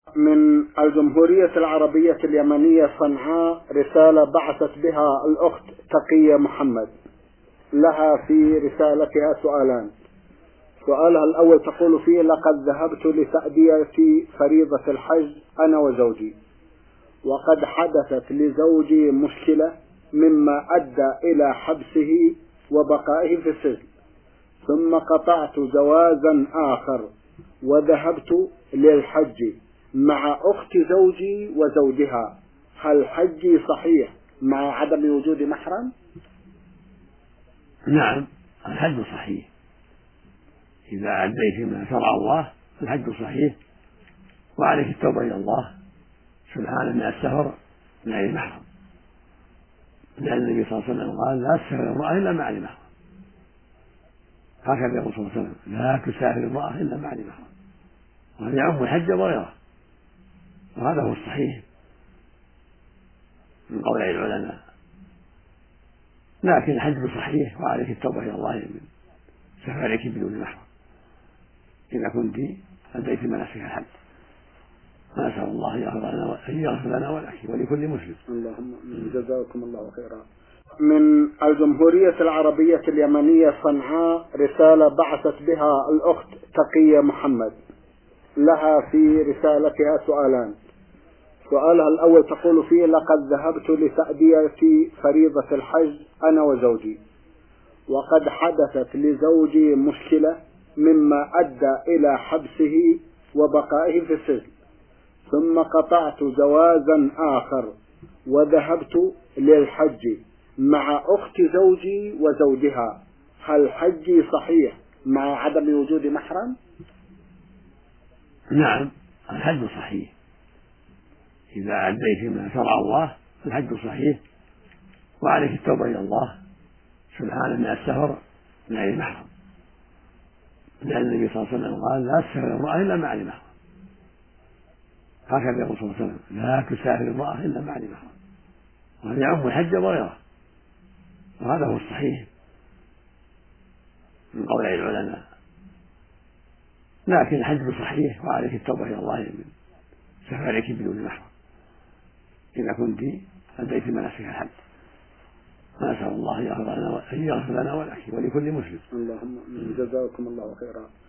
من الجمهورية العربية اليمنية صنعاء رسالة بعثت بها الأخت تقية محمد. لها في رسالتها سؤالان. سؤالها الأول تقول فيه: لقد ذهبت لتأدية فريضة الحج أنا وزوجي، وقد حدثت لزوجي مشكلة مما أدى إلى حبسه وبقائه في السجن، ثم قطعت جوازا آخر وذهبت للحج مع أخت زوجي وزوجها. هل حجي صحيح مع عدم وجود محرم؟ نعم، الحج صحيح إذا أديت ما شرع الله. الحج صحيح، وعليك التوبة إلى الله سبحانه من السفر من غير محرم، لأن النبي صلى الله عليه وسلم قال: لا تسافر امرأة إلا مع ذي محرم. هكذا يقول صلى الله عليه وسلم: لا تسافر امرأة إلا مع ذي محرم. وهذا يعم الحج وغيره، وهذا هو الصحيح من قول العلماء. لكن الحج صحيح، وعليك التوبة إلى الله من سفرك بدون محرم إذا كنت أديت مناسك الحج. نسأل الله أن يغفر لنا ولك ولكل مسلم. اللهم جزاكم الله خيرا. من الجمهورية العربية اليمنية صنعاء رسالة بعثت بها الأخت تقية محمد. لها في رسالتها سؤالان. سؤالها الأول تقول فيه: لقد ذهبت لتأدية فريضة الحج أنا وزوجي، وقد حدثت لزوجي مشكلة مما أدى إلى حبسه وبقائه في السجن، ثم قطعت جوازا آخر وذهبت للحج مع أخت زوجي وزوجها. هل حجي صحيح مع عدم وجود محرم؟ نعم، الحج صحيح إذا أديت ما شرع الله. الحج صحيح، وعليك التوبة إلى الله سبحانه من السفر من غير محرم، لأن النبي صلى الله عليه وسلم قال: لا تسافر امرأة إلا مع ذي محرم. هكذا يقول صلى الله عليه وسلم: لا تسافر امرأة إلا مع ذي محرم. وهذا يعم الحج وغيره، وهذا هو الصحيح من قول العلماء. لكن الحج صحيح، وعليك التوبة إلى الله من سفرك بدون محرم إذا كنت أديت مناسك الحج. نسأل الله أن يغفر لنا ولك ولكل مسلم. اللهم جزاكم الله خيرا.